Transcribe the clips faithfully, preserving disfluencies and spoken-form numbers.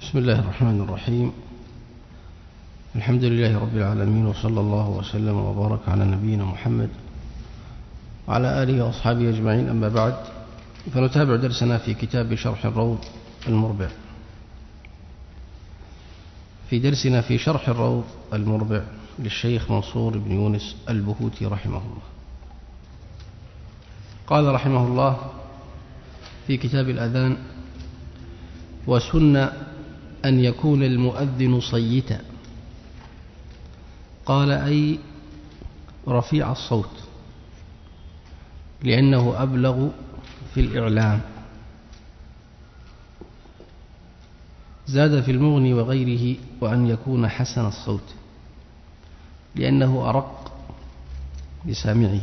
بسم الله الرحمن الرحيم. الحمد لله رب العالمين، وصلى الله وسلم وبارك على نبينا محمد وعلى آله وأصحابه أجمعين. أما بعد، فنتابع درسنا في كتاب شرح الروض المربع. في درسنا في شرح الروض المربع للشيخ منصور بن يونس البهوتي رحمه الله، قال رحمه الله في كتاب الأذان: وسن أن يكون المؤذن صيتا. قال أي رفيع الصوت، لأنه أبلغ في الإعلام. زاد في المغني وغيره: وأن يكون حسن الصوت، لأنه أرق لسامعه.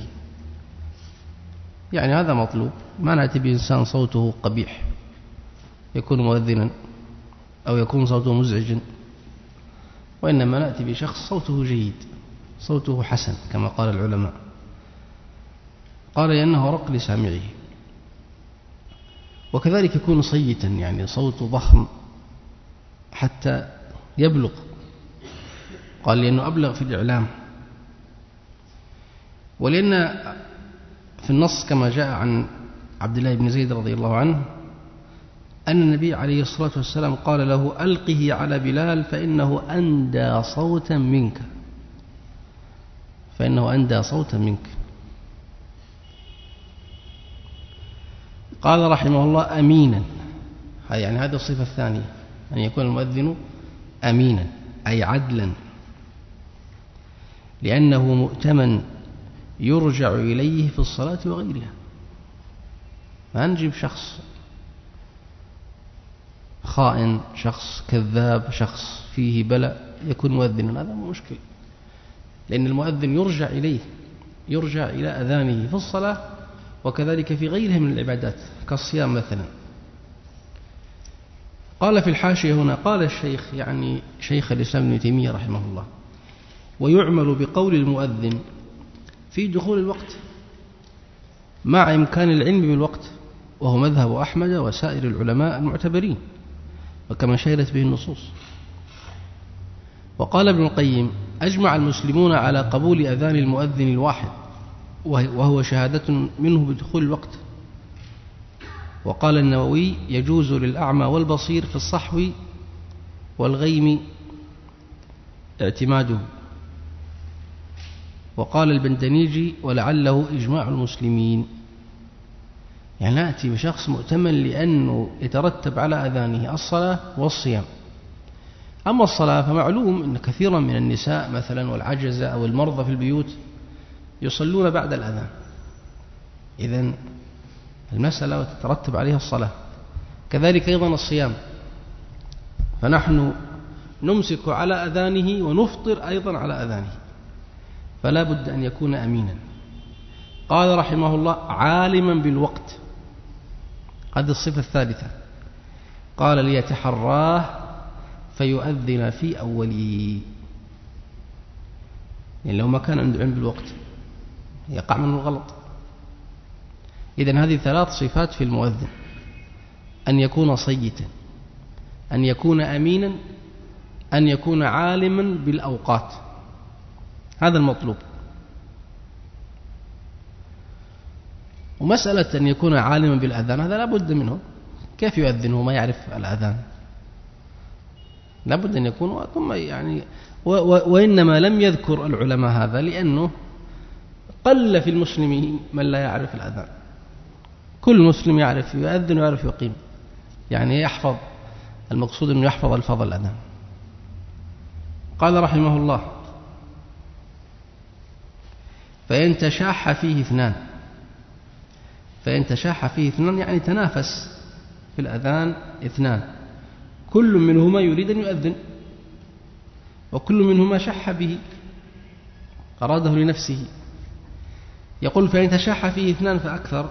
يعني هذا مطلوب، ما نأتي بإنسان صوته قبيح يكون مؤذنا أو يكون صوته مزعجا، وإنما نأتي بشخص صوته جيد، صوته حسن كما قال العلماء. قال لأنه أرق لسامعه. وكذلك يكون صيتا، يعني صوته ضخم حتى يبلغ. قال لأنه أبلغ في الإعلام، ولأن في النص كما جاء عن عبد الله بن زيد رضي الله عنه أن النبي عليه الصلاة والسلام قال له: ألقه على بلال فإنه أندى صوتا منك، فإنه أندى صوتا منك. قال رحمه الله: أمينا، يعني هذه الصفة الثانية، أن يكون المؤذن أمينا أي عدلا، لأنه مؤتمن يرجع إليه في الصلاة وغيرها. ما نجيب شخص خائن، شخص كذاب، شخص فيه بلاء يكون مؤذنا، هذا مشكل، لأن المؤذن يرجع إليه، يرجع إلى أذانه في الصلاة وكذلك في غيرها من العبادات كالصيام مثلا. قال في الحاشية هنا، قال الشيخ يعني شيخ الإسلام ابن تيمية رحمه الله: ويعمل بقول المؤذن في دخول الوقت مع إمكان العلم بالوقت، وهو مذهب أحمد وسائر العلماء المعتبرين، وكما شهدت به النصوص. وقال ابن القيم: أجمع المسلمون على قبول أذان المؤذن الواحد، وهو شهادة منه بدخول الوقت. وقال النووي: يجوز للأعمى والبصير في الصحو والغيم اعتماده. وقال البندنيجي: ولعله إجماع المسلمين. يعني نأتي بشخص مؤتمن لأنه يترتب على أذانه الصلاة والصيام. أما الصلاة فمعلوم أن كثيرا من النساء مثلا والعجزة أو المرضى في البيوت يصلون بعد الأذان، إذن المسألة وتترتب عليها الصلاة. كذلك أيضا الصيام، فنحن نمسك على أذانه ونفطر أيضا على أذانه، فلا بد أن يكون أمينا. قال رحمه الله: عالما بالوقت، هذه الصفة الثالثة. قال: ليتحراه فيؤذن في أوله، يعني لو ما كان عنده علم بالوقت يقع منه الغلط. إذن هذه ثلاث صفات في المؤذن: أن يكون صيتا، أن يكون أمينا، أن يكون عالما بالأوقات. هذا المطلوب. ومسألة أن يكون عالما بالأذان هذا لا بد منه. كيف يؤذن وما يعرف الأذان؟ لا بد أن يكون ثم يعني و و وإنما لم يذكر العلماء هذا لأنه قل في المسلمين من لا يعرف الأذان. كل مسلم يعرف يؤذن ويعرف يقيم، يعني يحفظ، المقصود أنه يحفظ الفاظ الأذان. قال رحمه الله: فإن تشاح فيه اثنان، فإن تشاح فيه اثنان يعني تنافس في الأذان اثنان، كل منهما يريد أن يؤذن وكل منهما شح به، أراده لنفسه. يقول: فإن تشاح فيه اثنان فأكثر،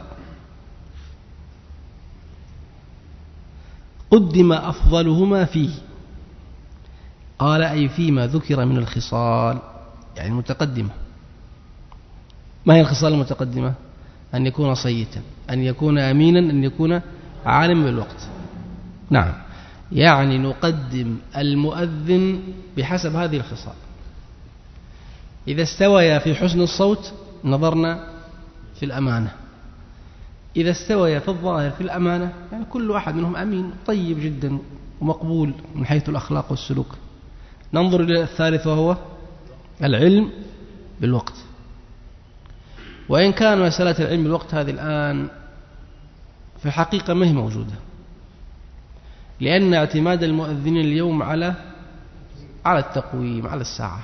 قدم أفضلهما فيه. قال: أي فيما ذكر من الخصال، يعني المتقدمة. ما هي الخصال المتقدمة؟ أن يكون صيتا، أن يكون أمينا، أن يكون عالم بالوقت. نعم. يعني نقدم المؤذن بحسب هذه الخصال. إذا استويا في حسن الصوت نظرنا في الأمانة، إذا استويا في الظاهر في الأمانة يعني كل واحد منهم أمين طيب جدا ومقبول من حيث الأخلاق والسلوك، ننظر إلى الثالث وهو العلم بالوقت. وإن كان مسألة العلم بالوقت هذه الآن في الحقيقة ما هي موجودة، لأن اعتماد المؤذنين اليوم على على التقويم، على الساعة.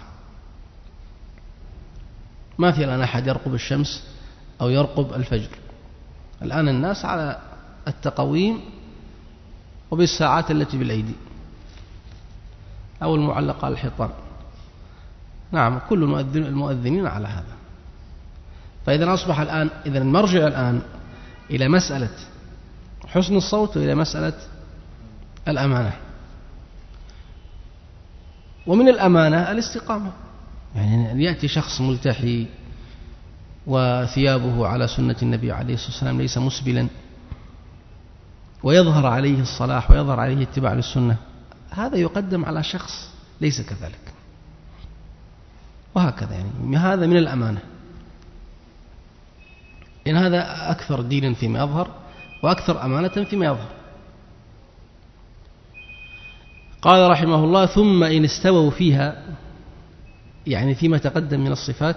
ما في الآن أحد يرقب الشمس أو يرقب الفجر، الآن الناس على التقويم وبالساعات التي بالأيدي أو المعلقة على الحيطان. نعم، كل المؤذنين على هذا. فإذا أصبح الآن إذا المرجع الآن إلى مسألة حسن الصوت وإلى مسألة الأمانة. ومن الأمانة الاستقامة، يعني أن يأتي شخص ملتحي وثيابه على سنة النبي عليه الصلاة والسلام ليس مسبلا ويظهر عليه الصلاح ويظهر عليه اتباع للسنة، هذا يقدم على شخص ليس كذلك، وهكذا. يعني هذا من الأمانة، إن هذا أكثر دينا فيما يظهر وأكثر أمانة فيما يظهر. قال رحمه الله: ثم إن استووا فيها، يعني فيما تقدم من الصفات،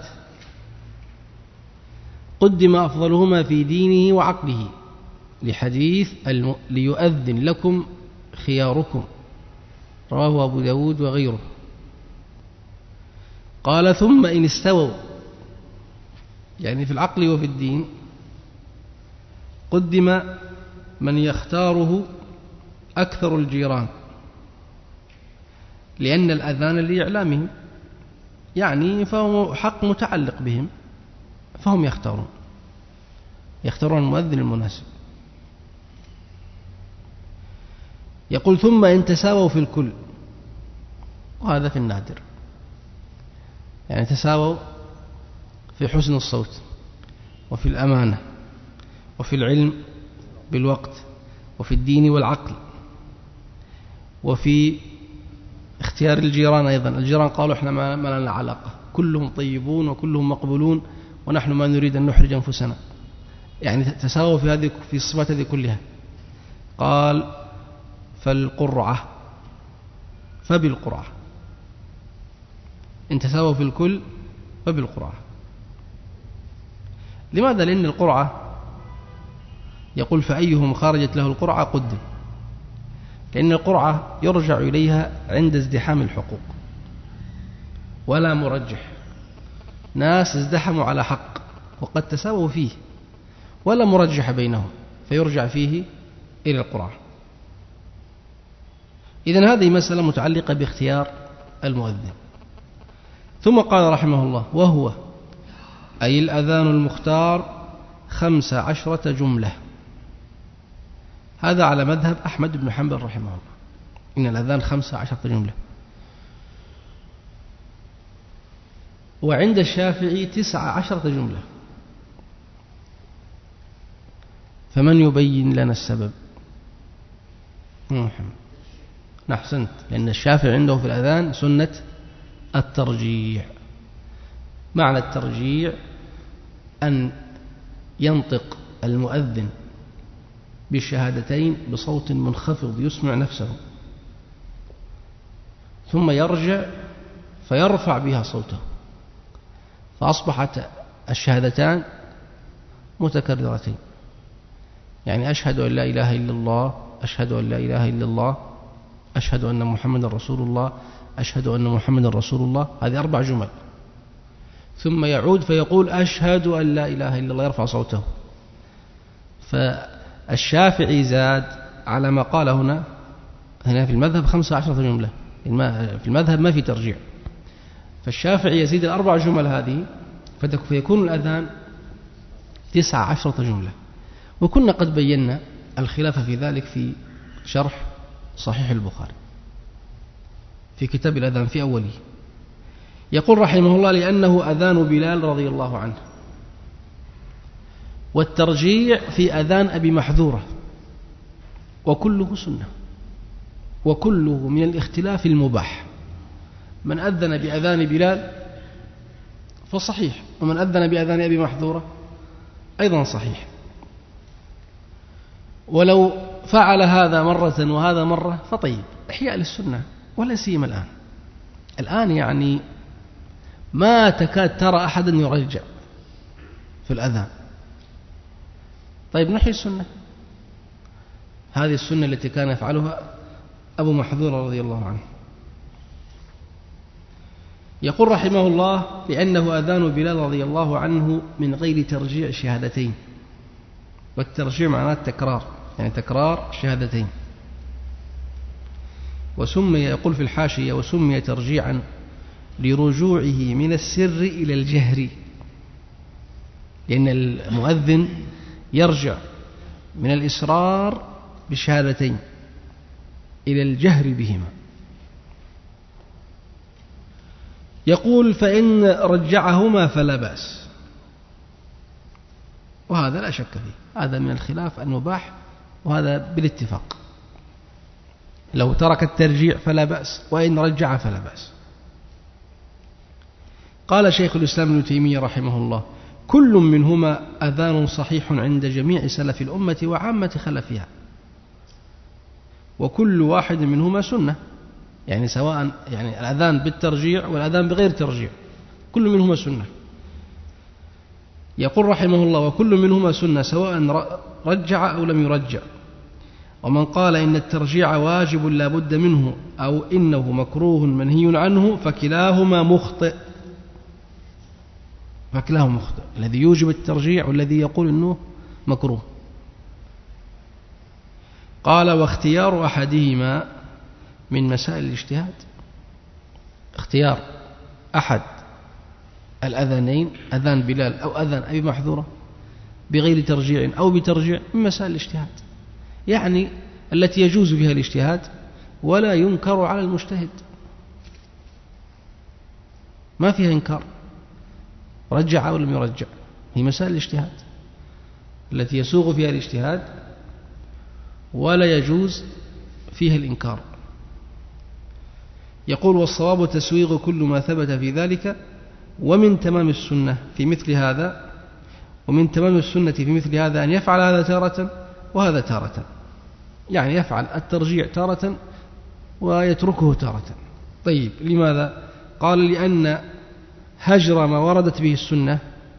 قدم أفضلهما في دينه وعقله، لحديث الم... ليؤذن لكم خياركم، رواه أبو داود وغيره. قال: ثم إن استووا، يعني في العقل وفي الدين، قدم من يختاره أكثر الجيران، لأن الأذان لإعلامهم، يعني فهو حق متعلق بهم، فهم يختارون يختارون المؤذن المناسب. يقول: ثم إن تساووا في الكل، وهذا في النادر، يعني تساووا في حسن الصوت وفي الأمانة وفي العلم بالوقت وفي الدين والعقل وفي اختيار الجيران. أيضا الجيران قالوا: إحنا ما لنا علاقة، كلهم طيبون وكلهم مقبولون ونحن ما نريد أن نحرج أنفسنا. يعني تساووا في هذه في الصفات هذه كلها. قال: فالقرعة فبالقرعة، إن تساووا في الكل فبالقرعة. لماذا؟ لأن القرعة يقول: فأيهم خرجت له القرعة قدم، لأن القرعة يرجع إليها عند ازدحام الحقوق ولا مرجح. ناس ازدحموا على حق وقد تساووا فيه ولا مرجح بينهم، فيرجع فيه إلى القرعة. إذن هذه مسألة متعلقة باختيار المؤذن. ثم قال رحمه الله: وهو أي الأذان المختار خمس عشرة جملة. هذا على مذهب أحمد بن حنبل رحمه الله، إن الأذان خمس عشرة جملة. وعند الشافعي تسع عشرة جملة. فمن يبين لنا السبب؟ محمد. أحسنت، لأن الشافعي عنده في الأذان سنة الترجيع. معنى الترجيع أن ينطق المؤذن بالشهادتين بصوت منخفض يسمع نفسه، ثم يرجع فيرفع بها صوته، فأصبحت الشهادتان متكررتين. يعني أشهد أن لا إله إلا الله، أشهد أن لا إله إلا الله، أشهد أن محمد رسول الله، أشهد أن محمد رسول الله. هذه أربع جمل. ثم يعود فيقول: أشهد أن لا إله إلا الله، يرفع صوته. فالشافعي زاد على ما قال هنا. هنا في المذهب خمسة عشرة جملة، في المذهب ما في ترجيع. فالشافعي يزيد الأربع جمل هذه، فيكون الأذان تسع عشرة جملة. وكنا قد بينا الخلاف في ذلك في شرح صحيح البخاري في كتاب الأذان في أوله. يقول رحمه الله: لأنه أذان بلال رضي الله عنه. والترجيع في أذان أبي محذورة، وكله سنة. وكله من الاختلاف المباح. من أذن بأذان بلال فصحيح، ومن أذن بأذان أبي محذورة أيضا صحيح. ولو فعل هذا مرة وهذا مرة فطيب، إحياء للسنة. ولا سيما الآن الآن يعني ما تكاد ترى أحدا يرجع في الأذان. طيب نحيي السنة، هذه السنة التي كان يفعلها أبو محذورة رضي الله عنه. يقول رحمه الله: لأنه أذان بلال رضي الله عنه من غير ترجيع شهادتين. والترجيع معناه التكرار، يعني تكرار شهادتين. وسمي، يقول في الحاشية: وسمي ترجيعا لرجوعه من السر إلى الجهر، لأن المؤذن يرجع من الإسرار بالشهادتين إلى الجهر بهما. يقول: فإن رجعهما فلا بأس. وهذا لا شك فيه، هذا من الخلاف المباح، وهذا بالاتفاق. لو ترك الترجيع فلا بأس، وإن رجع فلا بأس. قال شيخ الإسلام ابن تيمية رحمه الله: كل منهما أذان صحيح عند جميع سلف الأمة وعامة خلفها، وكل واحد منهما سنة، يعني سواء يعني الأذان بالترجيع والأذان بغير ترجيع كل منهما سنة. يقول رحمه الله: وكل منهما سنة سواء رجع أو لم يرجع. ومن قال إن الترجيع واجب لا بد منه أو إنه مكروه منهي عنه فكلاهما مخطئ. فكلاهما مخطئ، الذي يوجب الترجيع والذي يقول إنه مكروه. قال: واختيار أحدهما من مسائل الاجتهاد. اختيار أحد الأذانين، أذان بلال أو أذان أبي محذورة، بغير ترجيع أو بترجيع، من مسائل الاجتهاد، يعني التي يجوز فيها الاجتهاد ولا ينكر على المجتهد، ما فيها إنكار، رجع أو لم يرجع، هي مسائل الاجتهاد التي يسوغ فيها الاجتهاد ولا يجوز فيها الإنكار. يقول: والصواب تسويغ كل ما ثبت في ذلك، ومن تمام السنة في مثل هذا ومن تمام السنة في مثل هذا أن يفعل هذا تارة وهذا تارة، يعني يفعل الترجيع تارة ويتركه تارة. طيب لماذا؟ قال: لأن هجر ما وردت به السنة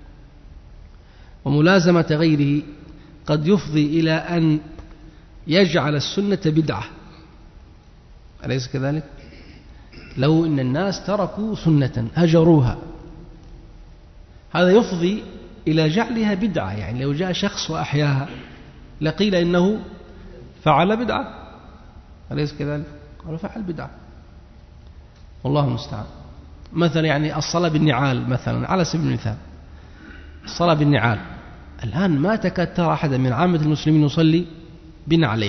وملازمة غيره قد يفضي إلى أن يجعل السنة بدعة، أليس كذلك؟ لو إن الناس تركوا سنة هجروها، هذا يفضي إلى جعلها بدعة، يعني لو جاء شخص وأحياها لقيل إنه فعل بدعة، أليس كذلك؟ قالوا فعل بدعة، والله المستعان. مثلا يعني الصلاة بالنعال مثلا، على سبيل المثال الصلاة بالنعال، الآن ما تكاد ترى أحدا من عامة المسلمين يصلي بنعليه،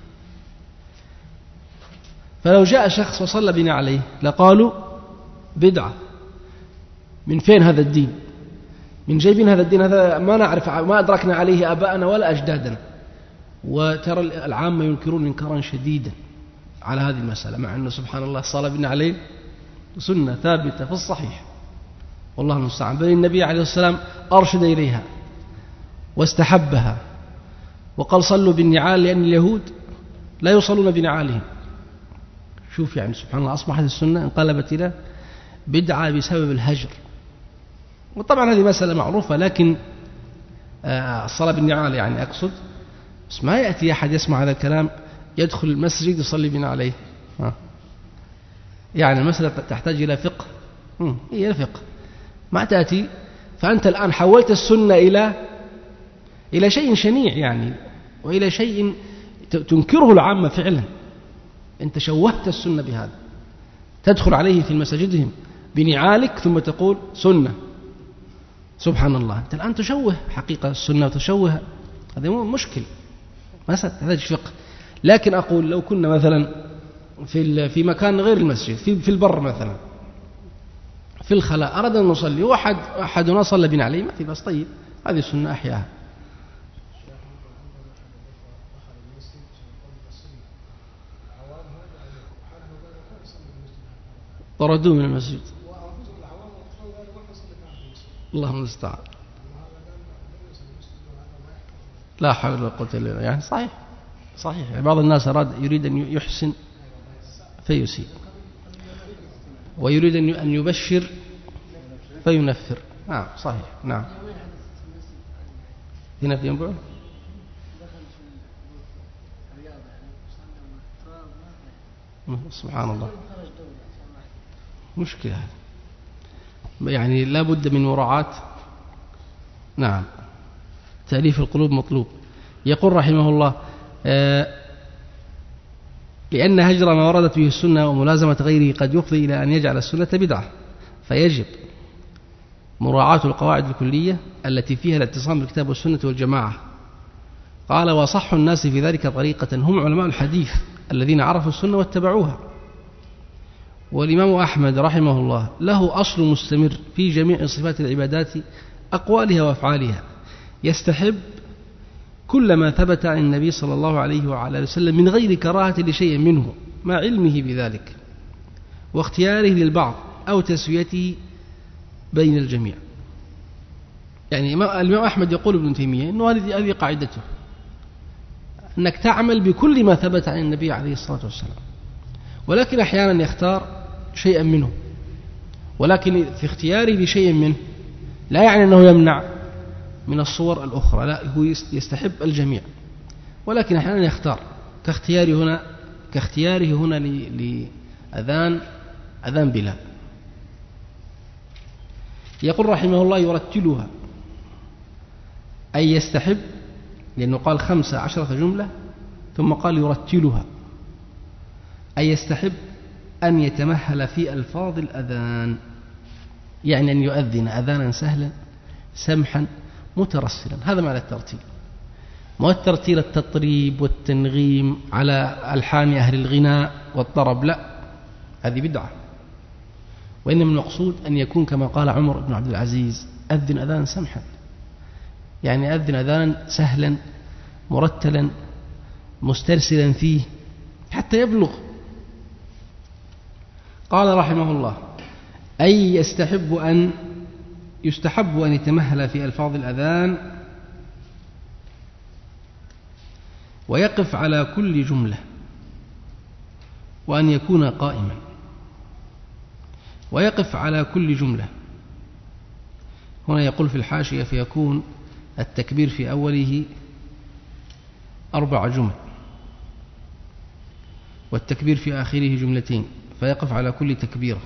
فلو جاء شخص وصلى بنعليه لقالوا بدعة. من فين هذا الدين؟ من جايبين هذا الدين؟ هذا ما نعرف، ما أدركنا عليه آباءنا ولا أجدادنا. وترى العامة ينكرون إنكارا شديدا على هذه المسألة، مع أنه سبحان الله الصلاة بالنعلين سنة ثابتة في الصحيح، والله المستعان، بل النبي عليه السلام أرشد إليها واستحبها وقال: صلوا بالنعال لأن اليهود لا يصلون بنعالهم. شوف يعني سبحان الله، أصبحت السنة انقلبت إلى بدعة بسبب الهجر. وطبعا هذه مسألة معروفة، لكن الصلاة بالنعال يعني أقصد، بس ما يأتي أحد يسمع هذا الكلام يدخل المسجد يصلي بنا عليه. ها. يعني المسألة تحتاج إلى فقه، هي الفقه ما تأتي. فأنت الآن حولت السنة إلى إلى شيء شنيع يعني، وإلى شيء تنكره العامة فعلا. أنت شوهت السنة بهذا، تدخل عليه في مساجدهم بنعالك ثم تقول سنة. سبحان الله، أنت الآن تشوه حقيقة السنة وتشوه، هذا مشكل، مسألة تحتاج فقه. لكن أقول لو كنا مثلا في في مكان غير المسجد، في في البر مثلا، في الخلاء، أردنا أن نصلي وأحد أحدنا صلى بنا عليه، ما في بس، طيب هذه السنة أحياها. طردوه من المسجد. الله المستعان. لا حول ولا قوة إلا بالله. يعني صحيح صحيح يعني بعض الناس أراد يريد أن يحسن فيسيء، ويريد أن يبشر فينفر. نعم صحيح. نعم هنا في ينبع سبحان الله مشكلة يعني لا بد من مراعاة. نعم تأليف القلوب مطلوب. يقول رحمه الله لأن هجر ما وردت به السنة وملازمة غيره قد يفضي إلى أن يجعل السنة بدعة، فيجب مراعاة القواعد الكلية التي فيها الاعتصام بالكتاب والسنة والجماعة. قال وصح الناس في ذلك طريقة هم علماء الحديث الذين عرفوا السنة واتبعوها. والإمام أحمد رحمه الله له أصل مستمر في جميع صفات العبادات أقوالها وأفعالها، يستحب كل ما ثبت عن النبي صلى الله عليه وعلى وسلم من غير كراهة لشيء منه مع علمه بذلك واختياره للبعض أو تسويته بين الجميع. يعني الإمام أحمد يقول ابن تيمية أنه هذه قاعدته، أنك تعمل بكل ما ثبت عن النبي عليه الصلاة والسلام، ولكن أحيانا يختار شيئا منه، ولكن في اختياره لشيء منه لا يعني أنه يمنع من الصور الأخرى، لا هو يستحب الجميع، ولكن أحيانا يختار كاختياره هنا كاختياره هنا لأذان أذان بلال. يقول رحمه الله يرتلها أي يستحب، لأنه قال خمسة عشرة جملة ثم قال يرتلها أي يستحب أن يتمهل في ألفاظ الأذان، يعني أن يؤذن أذانا سهلا سمحا مترسلا. هذا معنى الترتيل، ما الترتيل التطريب والتنغيم على ألحان أهل الغناء والطرب، لا هذه بدعة، وإنما المقصود أن يكون كما قال عمر بن عبد العزيز أذن أذانا سمحا، يعني أذن أذانا سهلا مرتلا مسترسلا فيه حتى يبلغ. قال رحمه الله أي يستحب أن يستحب أن يتمهل في ألفاظ الأذان ويقف على كل جملة، وأن يكون قائما ويقف على كل جملة. هنا يقول في الحاشية فيكون التكبير في أوله أربع جمل والتكبير في آخره جملتين، فيقف على كل تكبيرة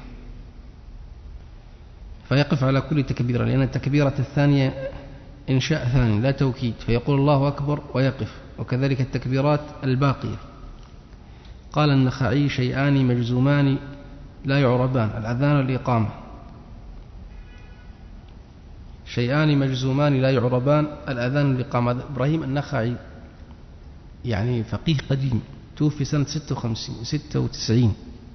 فيقف على كل تكبيرة لأن التكبيرة الثانية إنشاء ثاني لا توكيد، فيقول الله أكبر ويقف، وكذلك التكبيرات الباقية. قال النخعي شيئان مجزومان لا يعربان، الأذان والإقامة، شيئان مجزومان لا يعربان، الأذان والإقامة. إبراهيم النخعي يعني فقيه قديم توفي سنة ستة وتسعين،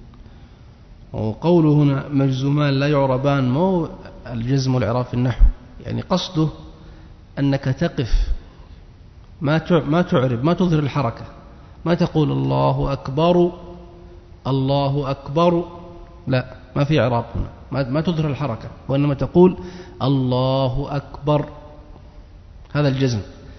وقوله هنا مجزومان لا يعربان مو الجزم والإعراب في النحو، يعني قصده أنك تقف ما ما تعرب ما تظهر الحركة، ما تقول الله أكبر الله أكبر، لا ما في إعراب هنا، ما, ما تظهر الحركة، وإنما تقول الله أكبر، هذا الجزم.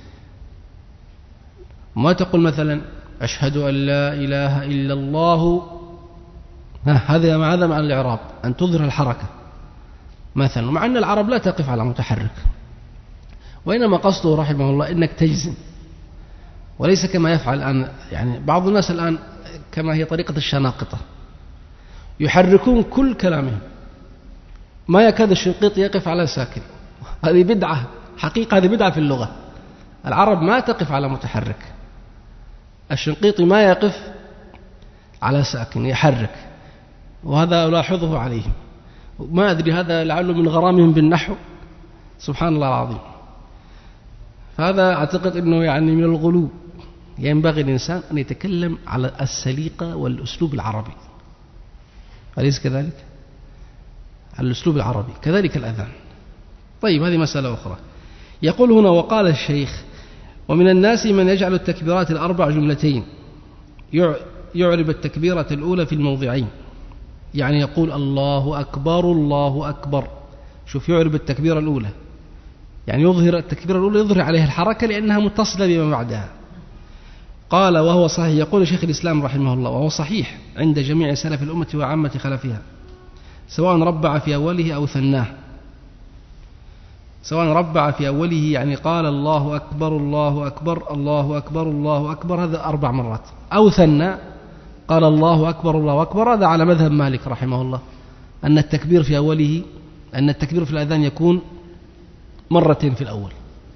ما تقول مثلا أشهد أن لا إله إلا الله، هذا مع هذا مع الإعراب أن تظهر الحركة مثلا، ومع أن العرب لا تقف على متحرك، وإنما قصده رحمه الله إنك تجزم، وليس كما يفعل الآن يعني بعض الناس الآن كما هي طريقة الشناقطة يحركون كل كلامهم، ما يكاد الشنقيط يقف على ساكن، هذه بدعة حقيقة، هذه بدعة في اللغة. العرب ما تقف على متحرك، الشنقيطي ما يقف على ساكن يحرك، وهذا ألاحظه عليهم، ما أدري هذا لعله من غرامهم بالنحو، سبحان الله العظيم. فهذا أعتقد أنه يعني من الغلو، ينبغي الإنسان أن يتكلم على السليقة والأسلوب العربي، أليس كذلك؟ على الأسلوب العربي، كذلك الأذان. طيب هذه مسألة أخرى. يقول هنا وقال الشيخ ومن الناس من يجعل التكبيرات الأربع جملتين، يعرب التكبيرة الأولى في الموضعين يعني يقول الله أكبر الله أكبر. شوف يعرب التكبيرة الأولى، يعني يظهر التكبيرة الأولى يظهر عليها الحركة لأنها متصلة بما بعدها. قال وهو صحيح، يقول شيخ الإسلام رحمه الله وهو صحيح عند جميع سلف الأمة وعامة خلفها، سواء ربع في أوله أو ثناه. سواء ربع في أوله يعني قال الله أكبر الله أكبر الله أكبر الله أكبر، هذا أربع مرات، أو ثنى قال الله أكبر الله أكبر. هذا على مذهب مالك رحمه الله، أن التكبير في أوله أن التكبير في الأذان يكون مرتين في الأول.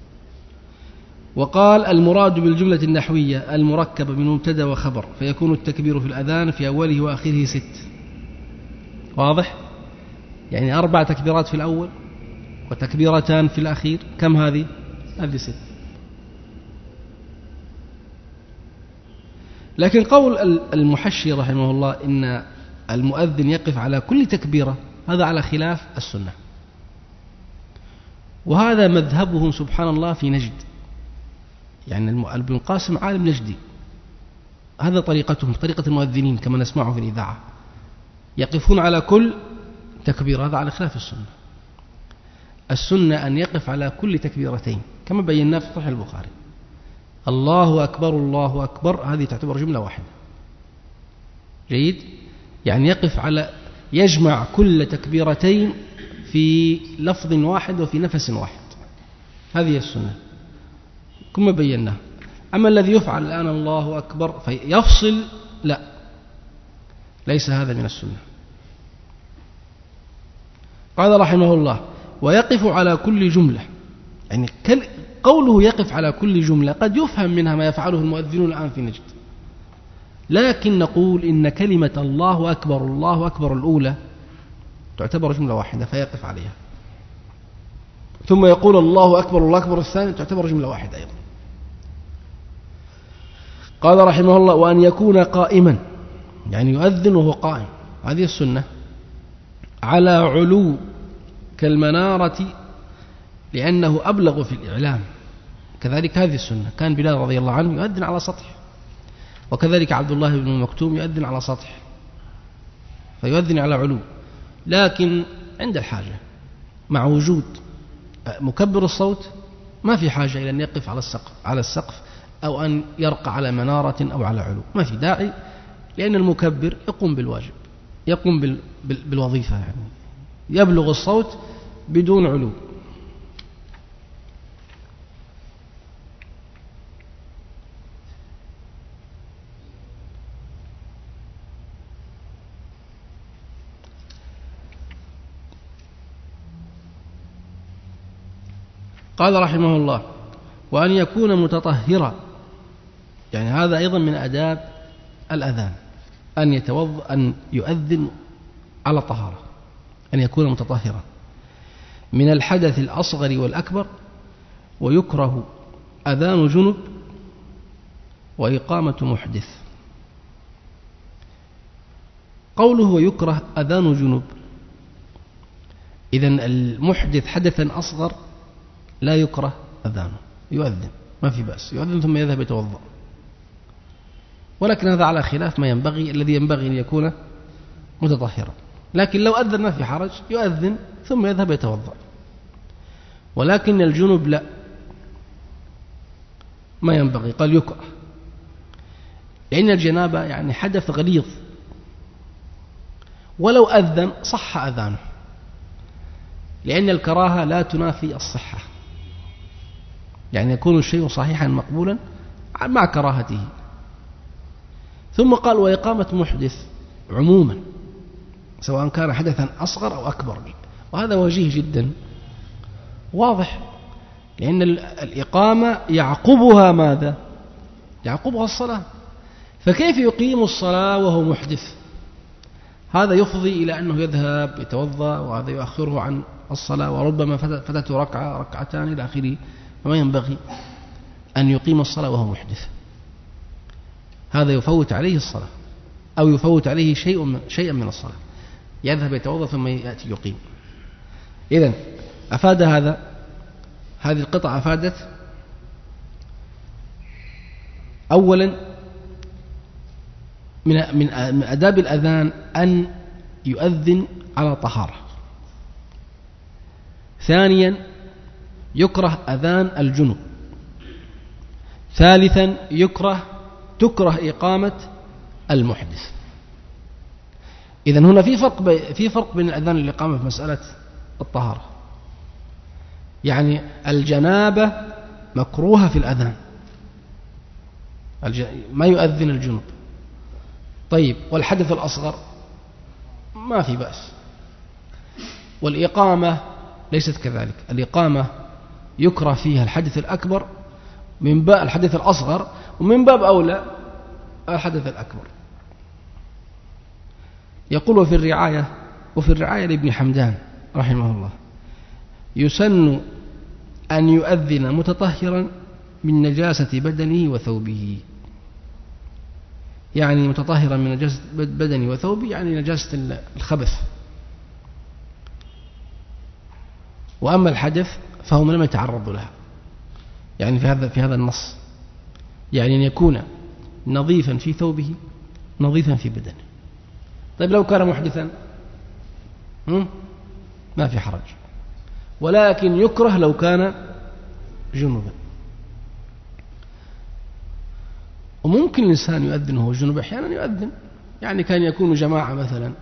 وقال المراد بالجملة النحوية المركبة من مبتدأ وخبر، فيكون التكبير في الأذان في أوله وآخره ست. واضح؟ يعني أربع تكبيرات في الأول وتكبيرتان في الأخير. كم هذه؟ هذه ست. لكن قول المحشي رحمه الله إن المؤذن يقف على كل تكبيرة، هذا على خلاف السنة، وهذا مذهبهم سبحان الله في نجد. يعني ابن القاسم عالم نجدي، هذا طريقتهم، طريقة المؤذنين كما نسمعه في الإذاعة، يقفون على كل تكبير، هذا على خلاف السنة. السنة أن يقف على كل تكبيرتين كما بينا في صحيح البخاري، الله أكبر الله أكبر، هذه تعتبر جملة واحدة. جيد؟ يعني يقف على يجمع كل تكبيرتين في لفظ واحد وفي نفس واحد، هذه السنة كما بينا. أما الذي يفعل الآن الله أكبر فيفصل، لا، ليس هذا من السنة. قال رحمه الله ويقف على كل جملة، يعني قوله يقف على كل جملة قد يفهم منها ما يفعله المؤذنون الآن في نجد، لكن نقول إن كلمة الله أكبر الله أكبر الأولى تعتبر جملة واحدة فيقف عليها، ثم يقول الله أكبر الله أكبر الثاني تعتبر جملة واحدة أيضا. قال رحمه الله وأن يكون قائما، يعني يؤذن وهو قائم، هذه السنة، على علو كالمنارة لأنه أبلغ في الإعلام، كذلك هذه السنة. كان بلال رضي الله عنه يؤذن على سطح، وكذلك عبد الله بن مكتوم يؤذن على سطح، فيؤذن على علو، لكن عند الحاجة مع وجود مكبر الصوت ما في حاجة إلى أن يقف على السقف على السقف أو أن يرقى على منارة أو على علو، ما في داعي، لأن المكبر يقوم بالواجب، يقوم بال بالوظيفة، يعني يبلغ الصوت بدون علو. قال رحمه الله وأن يكون متطهرا، يعني هذا أيضا من آداب الأذان، أن يتوضأ أن يؤذن على طهارة، أن يكون متطهرا من الحدث الأصغر والأكبر، ويكره أذان جنب وإقامة محدث. قوله ويكره أذان جنب، إذن المحدث حدثا أصغر لا يكره أذانه، يؤذن ما في بأس، يؤذن ثم يذهب يتوضأ، ولكن هذا على خلاف ما ينبغي، الذي ينبغي أن يكون متطهرا. لكن لو أذن ما في حرج، يؤذن ثم يذهب يتوضأ. ولكن الجنب لا، ما ينبغي، قال يكره، لأن الجنابة يعني حدث غليظ، ولو أذن صح أذانه، لأن الكراهة لا تنافي الصحة، يعني يكون الشيء صحيحا مقبولا مع كراهته. ثم قال وإقامة محدث عموما، سواء كان حدثا أصغر أو أكبر، وهذا وجيه جدا واضح، لأن الإقامة يعقبها ماذا؟ يعقبها الصلاة، فكيف يقيم الصلاة وهو محدث؟ هذا يفضي إلى أنه يذهب يتوضأ، وهذا يؤخره عن الصلاة، وربما فتته ركعة ركعتان إلى آخره، فما ينبغي أن يقيم الصلاة وهو محدث، هذا يفوت عليه الصلاة أو يفوت عليه شيء من شيئا من الصلاة، يذهب يتوضأ ثم يأتي يقيم. إذن أفاد هذا، هذه القطعة أفادت أولا من من آداب الأذان أن يؤذن على طهارة. ثانيا يكره أذان الجنب. ثالثا يكره تكره إقامة المحدث. إذن هنا في فرق في فرق بين الأذان والإقامة في مسألة الطهارة. يعني الجنابة مكروهة في الأذان، ما يؤذن الجنب. طيب والحدث الأصغر ما في بأس. والإقامة ليست كذلك، الإقامة يكره فيها الحدث الأكبر من باب الحدث الأصغر، ومن باب أولى الحدث الأكبر. يقول في الرعاية وفي الرعاية لابن حمدان رحمه الله: يسن أن يؤذن متطهرا من نجاسة بدنه وثوبه. يعني متطهرا من نجاسة بدنه وثوبه يعني نجاسة الخبث. وأما الحدث فهم لم يتعرضوا لها، يعني في هذا في هذا النص، يعني أن يكون نظيفا في ثوبه نظيفا في بدنه. طيب لو كان محدثا ما في حرج، ولكن يكره لو كان جنبا. وممكن الإنسان يؤذن وهو جنوب، أحيانا يؤذن، يعني كان يكون جماعة مثلا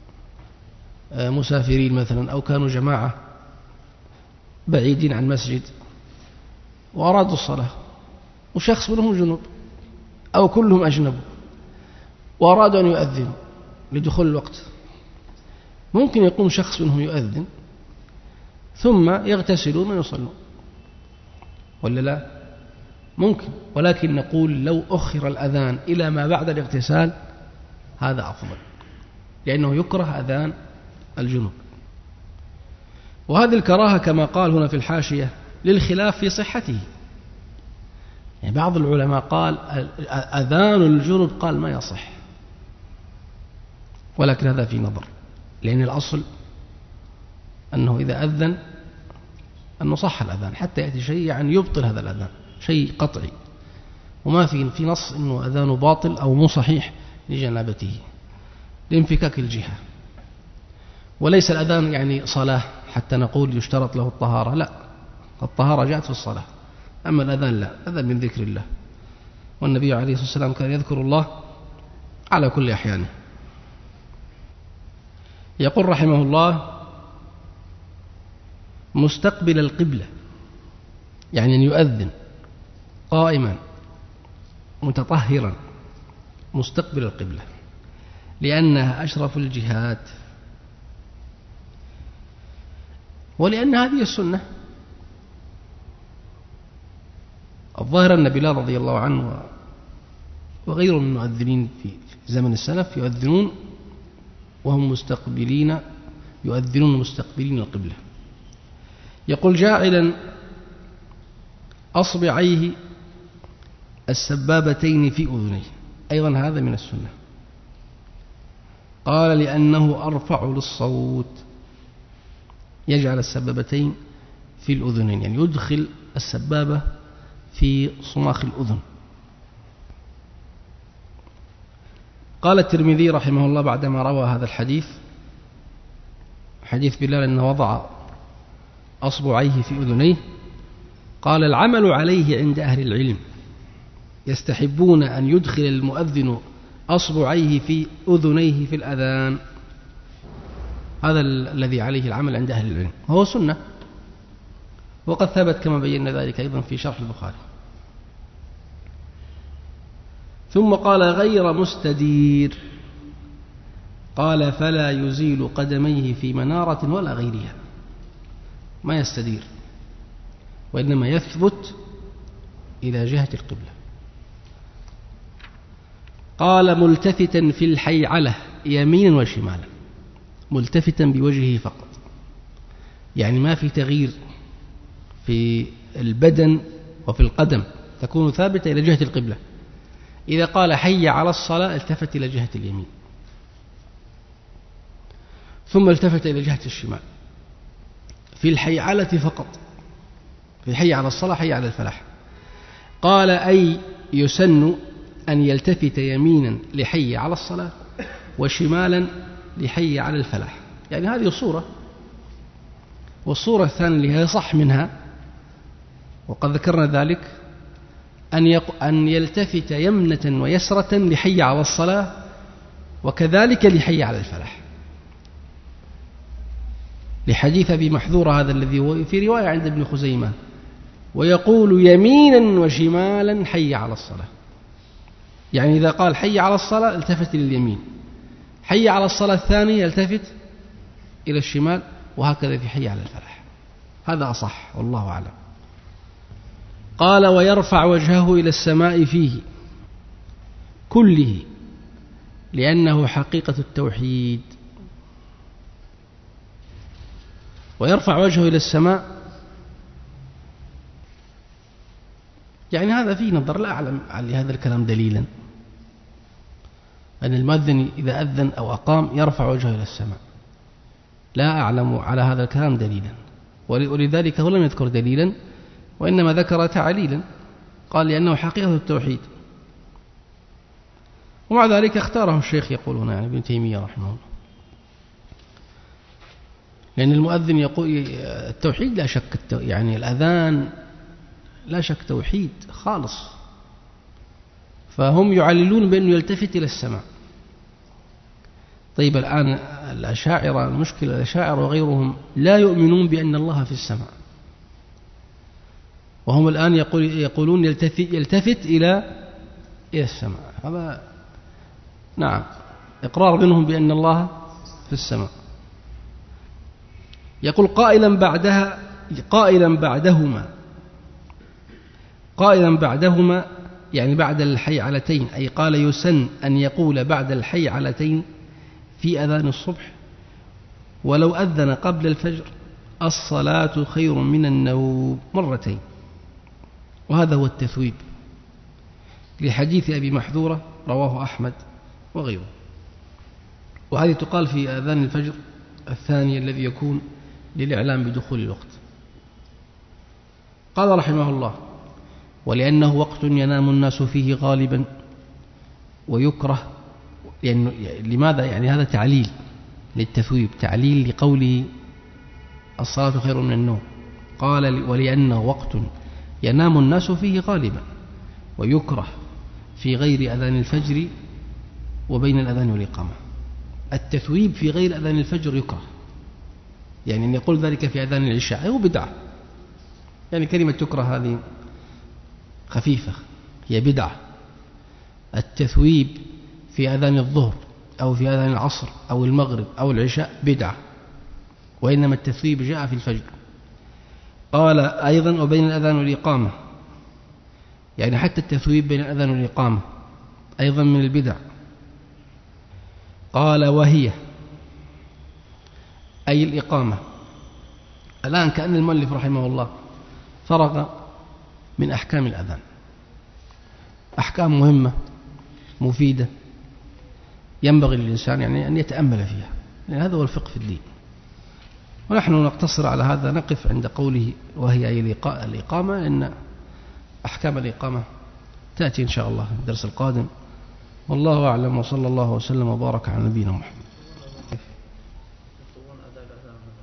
مسافرين مثلا، أو كانوا جماعة بعيدين عن مسجد وأرادوا الصلاة، وشخص منهم جنوب أو كلهم أجنبوا وأرادوا أن يؤذنوا لدخول الوقت، ممكن يقوم شخص منهم يؤذن ثم يغتسلون ويصلون، ولا لا؟ ممكن. ولكن نقول لو أخر الأذان إلى ما بعد الاغتسال هذا أفضل، لأنه يكره أذان الجنوب. وهذه الكراهة كما قال هنا في الحاشية للخلاف في صحته. يعني بعض العلماء قال أذان الجنوب قال ما يصح، ولكن هذا في نظر، لأن الأصل أنه إذا أذن أنه صح الأذان حتى يأتي شيء يعني يبطل هذا الأذان، شيء قطعي، وما في في نص أنه أذانه باطل أو مو صحيح لجنابته لانفكاك الجهة. وليس الأذان يعني صلاة حتى نقول يشترط له الطهارة، لا، الطهارة جاءت في الصلاة، أما الأذان لا، أذان من ذكر الله، والنبي عليه الصلاة والسلام كان يذكر الله على كل أحيانه. يقول رحمه الله: مستقبل القبلة، يعني أن يؤذن قائما متطهرا مستقبل القبلة، لأنها أشرف الجهات، ولأن هذه السنة. الظاهر أن بلال رضي الله عنه وغيره من المؤذنين في زمن السلف يؤذنون وهم مستقبلين يؤذنون مستقبلين القبلة. يقول: جاعلا أصبعيه السبابتين في أذنيه، أيضا هذا من السنة. قال: لأنه أرفع للصوت، يجعل السبابتين في الأذنين، يعني يدخل السبابة في صماخ الأذن. قال الترمذي رحمه الله بعدما روى هذا الحديث، حديث بلال أنه وضع أصبعيه في أذنيه، قال: العمل عليه عند أهل العلم، يستحبون أن يدخل المؤذن أصبعيه في أذنيه في الأذان. هذا الذي عليه العمل عند أهل العلم، وهو سنة، وقد ثبت كما بينا ذلك أيضا في شرح البخاري. ثم قال: غير مستدير، قال: فلا يزيل قدميه في منارة ولا غيرها، ما يستدير، وإنما يثبت إلى جهة القبلة. قال: ملتفتا في الحيعلة يمينا وشمالا، ملتفتا بوجهه فقط، يعني ما في تغيير في البدن وفي القدم، تكون ثابتة إلى جهة القبلة. إذا قال حي على الصلاة التفت إلى جهة اليمين، ثم التفت إلى جهة الشمال، في الحيعلة فقط، في حي على الصلاة حي على الفلاح. قال: أي يسن أن يلتفت يمينا لحي على الصلاة، وشمالا لحي على الفلاح. يعني هذه صورة. والصورة الثانية اللي هي صح منها وقد ذكرنا ذلك أن, يق... أن يلتفت يمنة ويسرة لحي على الصلاة وكذلك لحي على الفلاح، لحديث أبي محذورة هذا الذي في رواية عند ابن خزيمة، ويقول يمينا وشمالا حي على الصلاة. يعني إذا قال حي على الصلاة التفت لليمين، حي على الصلاة الثانية يلتفت إلى الشمال، وهكذا في حي على الفلاح. هذا أصح والله أعلم. قال ويرفع وجهه إلى السماء فيه كله لأنه حقيقة التوحيد. ويرفع وجهه إلى السماء يعني هذا فيه نظر، لا أعلم لهذا الكلام دليلا أن المؤذن إذا أذن أو أقام يرفع وجهه إلى السماء، لا أعلم على هذا الكلام دليلا، ولذلك هو لم يذكر دليلا وإنما ذكر تعليلا، قال لأنه حقيقة التوحيد. ومع ذلك اختاره الشيخ يقول هنا يعني ابن تيمية رحمه الله، لأن المؤذن يقول التوحيد لا شك، يعني الأذان لا شك توحيد خالص، فهم يعللون بأنه يلتفت إلى السماء. طيب الآن الأشاعرة، المشكلة الأشاعرة وغيرهم لا يؤمنون بأن الله في السماء، وهم الآن يقول يقولون يلتفت, يلتفت إلى إلى السماء. هذا نعم إقرار منهم بأن الله في السماء. يقول قائلا بعدها قائلا بعدهما قائلا بعدهما يعني بعد الحي علتين، أي قال يسن أن يقول بعد الحي علتين في أذان الصبح، ولو أذن قبل الفجر الصلاة خير من النوم مرتين. وهذا هو التثويب لحديث أبي محذورة رواه أحمد وغيره. وهذه تقال في أذان الفجر الثاني الذي يكون للإعلام بدخول الوقت. قال رحمه الله ولأنه وقت ينام الناس فيه غالبا ويكره، يعني لماذا؟ يعني هذا تعليل للتثويب، تعليل لقوله الصلاة خير من النوم. قال ولأنه وقت ينام الناس فيه غالبا ويكره في غير أذان الفجر وبين الأذان والإقامة. التثويب في غير أذان الفجر يكره، يعني أن يقول ذلك في أذان العشاء هو بدعة، يعني كلمة تكره هذه خفيفة، هي بدعة. التثويب في أذان الظهر أو في أذان العصر أو المغرب أو العشاء بدعة، وإنما التثويب جاء في الفجر. قال أيضا وبين الأذان والإقامة، يعني حتى التثويب بين الأذان والإقامة أيضا من البدع. قال وهي أي الإقامة. الآن كأن المؤلف رحمه الله فرغ من أحكام الأذان، أحكام مهمة مفيدة ينبغي للإنسان يعني أن يتأمل فيها، لأن هذا هو الفقه في الدين. ونحن نقتصر على هذا، نقف عند قوله وهي أي الإقامة، لأن أحكام الإقامة تأتي إن شاء الله في الدرس القادم. والله أعلم، وصلى الله وسلم وبارك على نبينا محمد.